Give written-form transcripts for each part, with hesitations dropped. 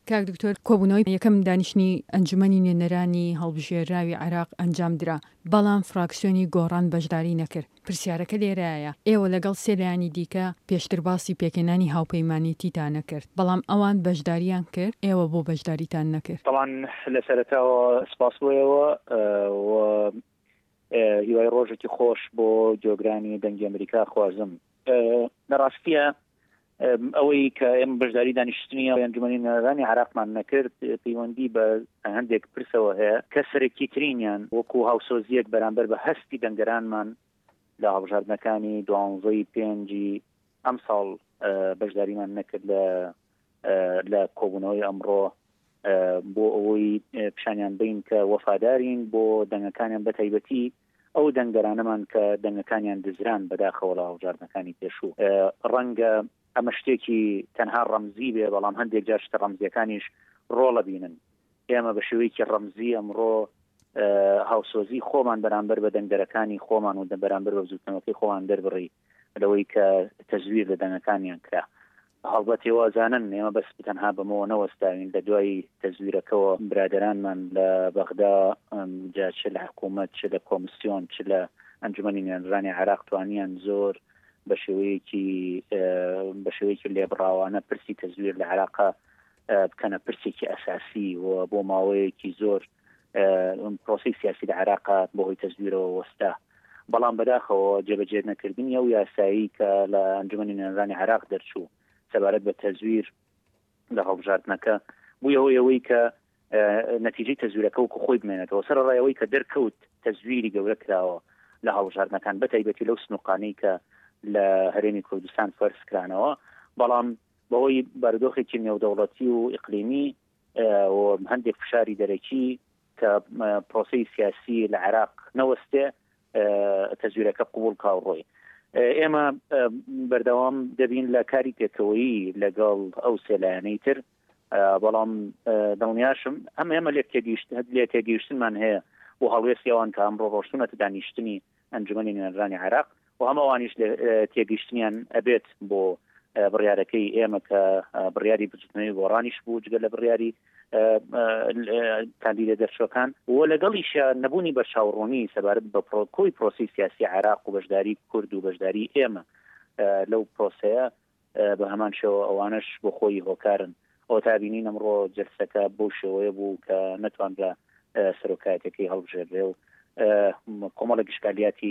کاک دکتۆر کۆبوونەوەی یەکەم دانیشتنی ئەنجومەنی نوێنەرانی هەڵبژێراوی عێراق ئەنجامدرا، بەڵام فراکسیۆنی گۆڕان بەشداری نەکرد. پرسیارەکە لێرایە ئێوە لەگەڵ سێ لایەنی دیکە پێشتر باسی پێکێنانی هاوپەیمانیتیتان نەکرد، بەڵام ئەوان بەشداریان کرد، ئێوە بۆ بەشداریتان نەکرد؟ طبعا لە سەرەتاوە سپاس بۆیەوە هیوای ڕۆژێکی خۆش بۆ جۆگرانی دەنگی ئەمریکا خوازم. لە ڕاستیە ئەوەی کە ئێمە بەشداری دانیشتنی ئەنجومەنی نوێنەرانی عێراقمان نەکرد پەیوەندی بە هەندێک پرسەوە هەیە کە سەرەکی ترینیان وەکو هاوسۆزیەک بەرامبەر بە هەستی دەنگەرانمان لە هەڵبژاردنەکانی 12/5 ئەم ساڵ بەشداریمان نەکرد لە کۆبوونەوەی ئەمڕۆ بۆ ئەوەی پیشانیان بین کە وەفادارین بۆ دەنگەکانیان بە تایبەتی ئەو دەنگەرانەمان کە دەنگەکانیان دزران بەداخەوە لە هەڵبژاردنەکانی پێشوو. ڕەنگە ئەمە شتێکی تەنها ڕەمزی بێ، بەڵام هەندێک جار شتە ڕەمزیەکانیش ڕۆڵە بینن. ئێمە بە شێوەیەکی ڕەمزی ئەمڕۆ هاوسۆزی خۆمان بەرامبەر بە دەنگەرەکانی خۆمان و بەرامبەر بە بزوتنەوەکەی خۆمان دەربڕی لەوەی کە تەزویر لە دەنگەکانیان کرا. هەڵبەتی وازانن ئێمە بەس تەنها بەمەوە نەوەستاوین لە دوای تەزویرەکەەوە برادرانمان لە بەغدا جا چ لە حکوومەت چ لە کۆمیسیۆن چ لە ئەنجومەنی نوێنەرانی عێراق توانیان زۆر بە شێوەیەکی لێبڕاوانە پرسی تەزویر لە عێراقا بکەنە پرسێکی ئەساسی و بۆ ماوەیەکی زۆر پرۆسی سیاسی لە عێراقا بۆ هۆی تەزویرەوە وەستا. بەڵام بەداخەوە جێبەجێ نەکردنی ئەو یاسایی کە لە ئەنجومەنی نوێنەرانی عێراق دەرچوو سەبارەت بە تەزویر لە هەڵبژاردنەکە بوویەوەی ئەوەی کە نەتیجەی تەزویرەکە وەکو خۆی بمێنێتەوە سەرڕایەوەی کە دەرکەوت تەزویری گەورە کراوە لە هەڵبژاردنەکان بە تایبەتی لەو سنووقانەی کە لە هەرێمی کوردستان فەرز کرانەوە، بەڵام بەهۆی بارودۆخێکی نێودەوڵەتی و ئیقلیمی و هەندێک فشاری دەرەکی کە پرۆسی سیاسی لە عێراق نەوەستێ تەزویرەکە قبول کاوڕۆی. ئێمە بەردەوام دەبین لە کاری پێکەوەیی لەگەڵ ئەو سێلایەنەی تر، بەڵام دڵنیاشم ئێمە لێ تێگەیشتنمان هەیە بۆ هەڵوێستی ئەوان کە ئەمڕۆ ڕۆشتونەتە دانیشتنی ئەنجومەنی نوێنەرانی عێراق و هەموو ئەوانیش تێگەیشتنیان ئەبێت بۆ بڕیارەکەی ئێمە کە بڕیاری بجوتنەوەی گۆڕانیش بوو جگە لە بڕیاری کاندیدە دەرچووەکان و لەگەڵیشە نەبوونی بە چاوەڕوانی سەبارەت بە کۆی پرۆسی سیاسی عێراق و بەشداری کورد و بەشداری ئێمە لەو پرۆسەیە بە هەمان شێوە ئەوانش بۆ خۆی هۆکارن. ئەو تابینین ئەمڕۆ جلسەکە بەو شێوەیە بوو کە نەتوان لە سەرۆکایەتەکەی هەڵبژێردرێ و کۆمەڵە گشتالیاتی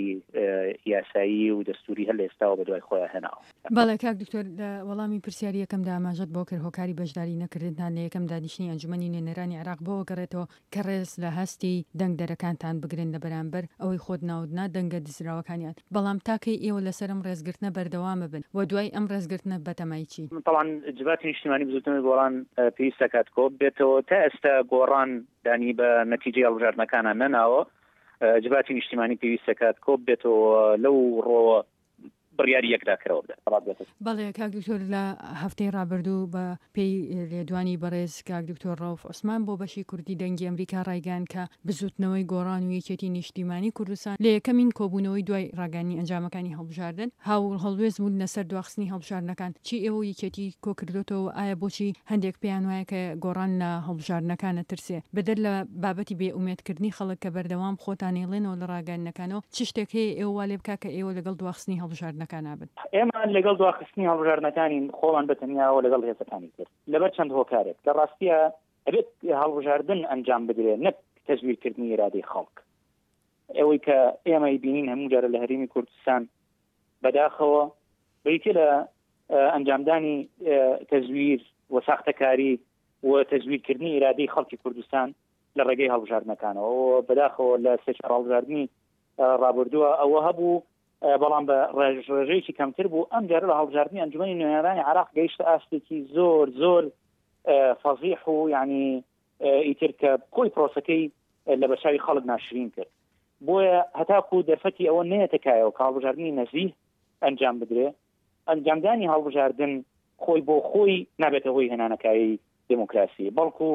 یاسایی و دەستوری هەل ئێستاوە بە دوای خۆیان هێناوە. بەڵێ کاک دکتۆر لە وەڵامی پرسیاری یەکەمدا ئاماژەت بۆ کرد هۆکاری بەشداری نەکردنتان لە یەکەم دانیشتنی ئەنجومەنی نوێنەرانی عێراق بۆ گەڕێتەوە کە ڕێز لە هەستی دەنگدەرەکانتان بگرن لە بەرامبەر ئەوەی خۆت ناودنا دەنگە دزراوەکانیان، بەڵام تاکەی ئێوە لەسەر ئەم ڕێزگرتنە بەردەوامە بن و دوای ئەم ڕێزگرتنە بەتەمای چی؟ طبعا جبهەتی نیشتیمانی بزوتنەوەی گۆڕان پێویستە کات کۆ بێتەوە تا ئێستا گۆڕان دانی بە نەتیجەی هەڵبژاردنەکانان نەناوە. جبهەتی نیشتیمانی پێویستە کات کۆ بێتەوە لەو ڕۆوە بڕیاری یەکداکرەوە بدات. بەڵێ کاک دکتۆر لە هەفتەی ڕابردوو بە پێی لێدوانی بەڕێز کاک دکتۆر ڕەوف عوسمان بۆ بەشی کوردی دەنگی ئەمریکا ڕایگان کە بزوتنەوەی گۆڕان و یەکێتی نیشتیمانی کوردستان لە یەکەمین کۆبوونەوەی دوای ڕاگەانی ئەنجامەکانی هەڵبژاردن هاوڵ هەڵوێز بوون لەسەر دواخستنی هەڵبژاردنەکان. چی ئێوە یەکێتی کۆکردوتەوە؟ ئایا بۆچی هەندێک پێیان وایە کە گۆڕان لە هەڵبژاردنەکانە ترسێ بەدەر لە بابەتی بێئومێدکردنی خەڵک کە بەردەوام خۆتان ێڵێنەوە لە ڕاگەانەکانەوە چ شتێک هەیە ئێوە وا لێ بکا کە ئێوە لەگەڵ دواخستنی هەڵبژاردنەکان بن؟ ئێمە لەگەڵ دواخستنی هەڵبژاردنەکانی خۆمان بەتەنیاوە لەگەڵ هێزەکانی کرد لەبەر چەند هۆکارێک کە ڕاستیە ئەبێت هەڵبژاردن ئەنجام بدرێت نەک تەزویرکردنی ئیرادەی خەڵک. ئەوەی کە ئێمە بینین هەموو جارە لە هەرێمی کوردستان بەداخەوە بریتە لە ئەنجامدانی تەزویر و ساختەکاری و تەزویرکردنی ئیرادەی خەڵکی کوردستان لە ڕێگەی هەڵبژاردنەکانەوە بەداخەوە لە سێچوار هەڵبژاردننی ڕابردووە ئەوە هەبوو، بەڵام بە ڕێژەیەکی کەمتر بوو. ئەم جارە لە هەڵبژاردننی ئەنجومەنی نوێنەرانی عێراق گەیشتە ئاستێکی زۆر فەزیح و یعنی ئیتر کە کۆی پرۆسەکەی لە بەشاوی خەڵک ناشرین کرد. بۆیە هەتاکو دەرفەتی ئەوە نەیەتەکایەوە کە هەڵبژاردننی نەزیه ئەنجام بدرێ. ئەنجامدانی هەڵبژاردن خۆی بۆ خۆی نابێتە هۆی هێنانەکایی دموکراسی، بەڵکو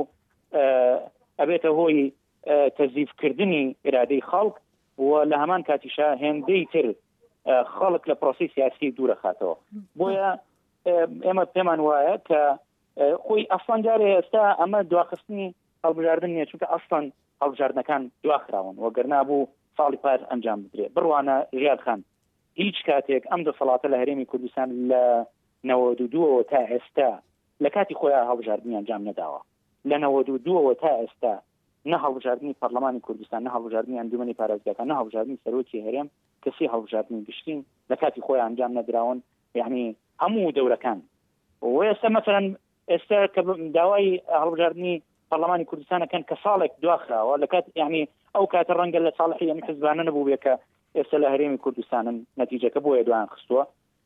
ئەبێتە هۆی تەزیفکردنی ئیرادەی خەڵک و لە هەمان کاتیشە هێندەی تر خەڵک لە پرۆسی سیاسی دوورە خاتەوە. بۆیە ئێمە پێمان وایە کە خۆی ئەسڵان جارێ ئێستا ئەمە دواخستنی هەڵبژاردن نیە چونکە ئەسڵان هەڵبژاردنەکان دواخراون وەگەر نابوو ساڵی پار ئەنجام بدرێ بڕوانە ژیاد خان هیچ کاتێک ئەم دەسەڵاتە لە هەرێمی کوردستان لە 92 تا ئێستا لە کاتی خۆیان هەڵبژاردننی ئەنجام نەداوە لە 92 تا ئێستا نە هەڵبژاردننی پەرلەمانی کوردستان نە هەڵبژاردننی ئەنجومەنی پارێزگاکان نە هەڵبژاردننی سەرۆکی هەرێم کەسی هەڵبژاردننی گشتین لە کاتی خۆیان ئەنجام نەدراون یعنی هەموو دەورەکان و ئێستا مەسەرەن ئێستا کە داوای هەڵبژاردننی پەرلەمانی کوردستانەکەن کە ساڵێک دواخراوە لە کات یعنی ئەو کاتە ڕەنگە لە ساڵحی ئەم حزبانە نەبوو بێ کە ئێستا لە هەرێمی کوردستانن نەتیجەکە بۆیە دوان خستووە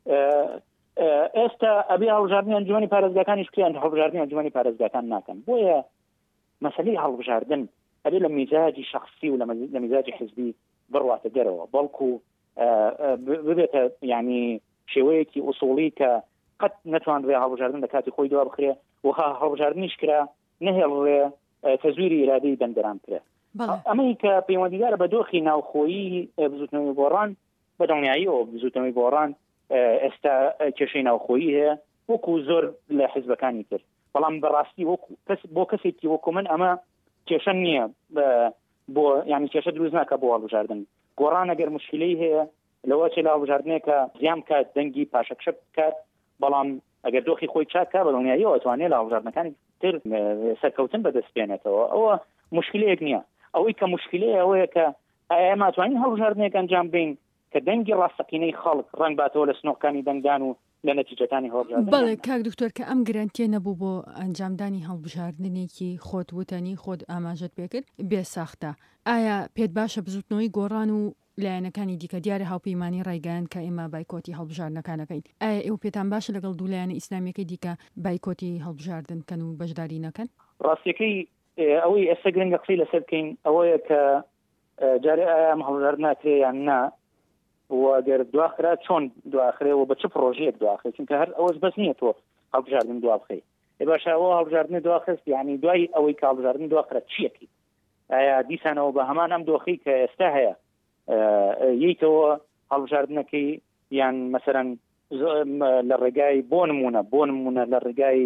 ئێستا ئەبێ هەڵبژاردننی ئەنجومەنی پارێزگاکانیش کریان هەڵبژاردننی ئەنجومەنی پارێزگاکان ناکەن بۆیە مەسەلەی هەڵبژاردن ئەبێ لە میزاجی شخصی و لە میزاجی حزبی بڕواتە دەرەوە بەڵکو ببێتە یعنی شێوەیەکی ئوسوڵی کە قەت نەتوانرێ هەڵبژاردن لە کاتی خۆی دوا بخرێ وها هەڵبژاردنیش کرا نەهێڵڕێ تەزویری ئیرادەی بەندەران کرێ ئەمەی کە پەیوەندیدارە بە دۆخی ناوخۆیی بزوتنەوەی گۆڕان بە دڵنیاییەوە بزوتنەوەی گۆڕان ئێستا کێشەی ناوخۆیی هەیە وەکو زۆر لە حزبەکانی کرد بەڵام بەڕاستی بۆ کەسێکی وەکو من ئەمە کێشە نییە بۆ یعنی کێشە دروست ناکە بۆ هەڵبژاردن گۆڕان ئەگەر مشکلەی هەیە لەوە چێ لە هەڵبژاردنێکە زیام کات دەنگی پاشەکشە بکات بەڵام ئەگەر دۆخی خۆی چاکە بە دڵنیاییەوە ئەتوانێت لە هەڵبژاردنەکانی تر سەرکەوتن بەدەستپێنێتەوە ئەوە مشکلەیەک نییە ئەوەی کە مشکلەیە ئەوەیە کە ئێمە ئەتوانین هەڵبژاردنێک ئەنجام بین کە دەنگی ڕاستەقینەی خەڵک ڕەنگ باتەوە لە سنۆقەکانی دەنگدان و لە نەتیجەکانی هەڵبژاردن بەڵێ کاک دکتۆر کە ئەم گرانتیە نەبوو بۆ ئەنجامدانی هەڵبژاردنێکی خۆت وتنی خۆت ئاماژت پێکرد بێ ساختە ئایا پێت باشە بزوتنەوەی گۆڕان و لایەنەکانی دیکە دیارە هاوپەیمانی ڕایگەیان کە ئێمە بایکۆتی هەڵبژاردنەکانەکەین ئایا ئێوە پێتان باشە لەگەڵ دوو لایەنە ئیسلامیەکەی دیکە بایکۆتی هەڵبژاردن کەن و بەشداری نەکەن ڕاستیەکەی ئەوەی ئێستا گرنگە قسەی لەسەر بکەین ئەوەیە کە جارێ ئایا هەڵبژاردن ناکرێ یان نا وەگەر دواخرا چۆن دواخرێ و بە چ پرۆژەیەک دواخرێ چونکە هەر ئەوەش بەس نییە تۆ هەڵبژاردن دواخرێ باشە ئەوە هەڵبژاردنی دواخست یعنی دوای ئەوەی کە هەڵبژاردن دواخرا چیەکی ئایا دیسانەوە بە هەمان ئەم دۆخی کە ئێستا هەیە یەکەوە هەڵبژاردنەکەی یان مەسەرەن لە ڕێگای بۆ نمونە لە ڕێگای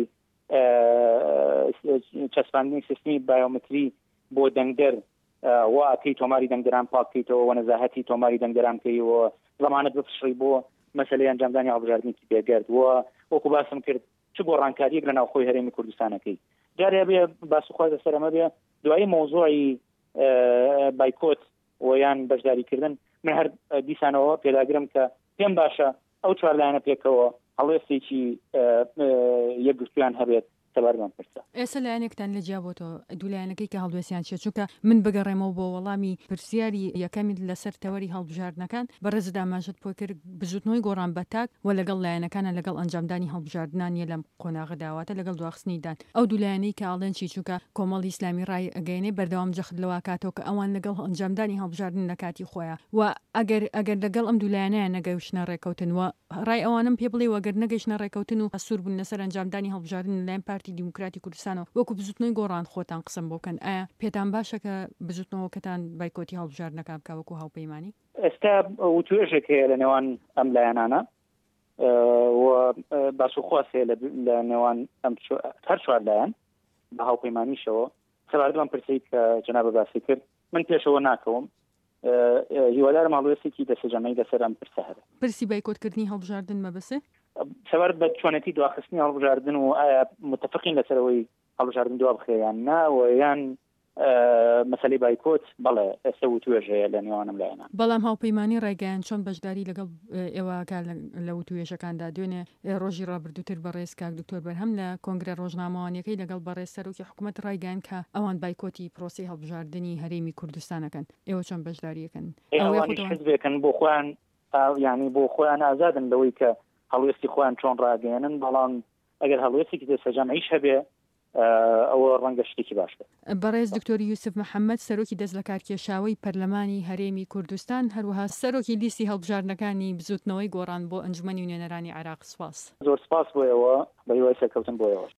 چەسپاندنی سیستمی بایۆمتری بۆ دەنگدەر واکەی تۆماری دەنگدەران پاکەیتەوە و نەزاهەتی تۆماری دەنگدەران کەیەوە زەمانەت بپشڕی بۆ مەسەلەی ئەنجامدانی هەڵبژاردنێکی بێگەرد وە وەکو باسم کرد چ گۆڕانکاریەک لە ناوخۆی هەرێمی کوردستانەکەی جارێ بێ باسخواز لەسەرەمە بێ دوای مۆزوعی بایکۆت ویان بەشداریکردن من هەر دیسانەوە پێداگرم کە پێم باشە ئەو چوار لایەنە پێکەوە هەڵوێستێکی یەکگرتویان هەبێت تەبارمان پرسە ئێستا لایەنێکتان لە جیابۆتەوە دوو لایەنەکەی کە هەڵوێستیان چێت چونکە من بگەڕێمەوە بۆ وەڵامی پرسیاری یەکەمی لەسەر تەوەری هەڵبژاردنەکان بەڕێز داماژت بۆ کرد بزوتنەوەی گۆڕان بەتاک و لەگەڵ لایەنەکانە لەگەڵ ئەنجامدانی هەڵبژاردنانیە لەم قۆناغە داواتە لەگەڵ دواخستنیدان ئەو دوو لایەنەی کە ئاڵێن چی چووکە کۆمەڵی ئیسلامی ڕای ئەگەینێ بەردەوام جەخت لەوە کاتەوە کە ئەوان لەگەڵ ئەنجامدانی هەڵبژاردن لە کاتی خۆیان و ئەگەر لەگەڵ ئەم دوو لایەنەیە نەگەیشتنە ڕێکەوتن و ڕای ئەوانم پێ بڵێ وەگەر نەگەیشتنە ڕێکەوتن و ئەسوور بوون لەسەر ئەنجامدانی هەڵبژاردن لەلایەن پارتی دیموکراتی کوردستانەوە وەکو بزوتنەوەی گۆڕان خۆتان قسم بۆکەن ئایا پێتان باشە کە بزوتنەوەکەتان بایکۆتی هەڵبژاردنەکە بکە وەکو هاوپەیمانی ئێستا وتوێژێک هەیە لە نێوان ئەم لایەنانە و باسوخواس هەیە لە نێوان ئەم هەر چوار لایەن بە هاوپەیمانیشەوە سەبارەتمان پرسەی کە جەنابە باسی کرد من پێشەوە ناکەوم هیوادارم هەڵوێستێکی دەسەجەمەی لەسەر ئەم پرسە هەبێت پرسی بایکۆتکردنی هەڵبژاردن مەبەسێ سەبارەت بە چۆنەتی دواخستنی هەڵبژاردن و ئایا متفقین لەسەرەوەی هەڵبژاردن دوا بخێیان نا و یان مەسەلەی بایکۆت بەڵێ ئێستا وتوێژ هەیە لە نێوانم لایەنە بەڵام هاوپەیمانی ڕێگەیان چۆن بەشداری لەگەڵ ئێوەکە لە وتوێژەکاندا دوێنێ ڕۆژی ڕابردووتر بەڕێز کاک دکتۆر بەرهەم لە کۆنگرە ڕۆژنامەوانیەکەی لەگەڵ بەڕێز سەرۆکی حکوومەت ڕایگەیان کە ئەوان بایکۆتی پرۆسی هەڵبژاردننی هەرێمی کوردستانەکەن ئێوە چۆن بەشداریەکەن حزبێکن بۆ خۆیان یعنی بۆ خۆیان ئازادن لەوەی کە هەڵوێستی خۆیان چۆن ڕاگەێنن بەڵام ئەگەر هەڵوێستێکی دەسەجەمعیش هەبێ ئەوە ڕەنگە شتێکی باشە بەڕێز دکتۆری یوسف محەممەد سەرۆکی دەست لە کارکێشاوی پەرلەمانی هەرێمی کوردستان هەروەها سەرۆکی لیستی هەڵبژاردنەکانی بزوتنەوەی گۆڕان بۆ ئەنجومەنی نوێنەرانی عێراق سپاس زۆر سپاس بۆیەوە بە هیوای سەرکەوتن بۆیەوە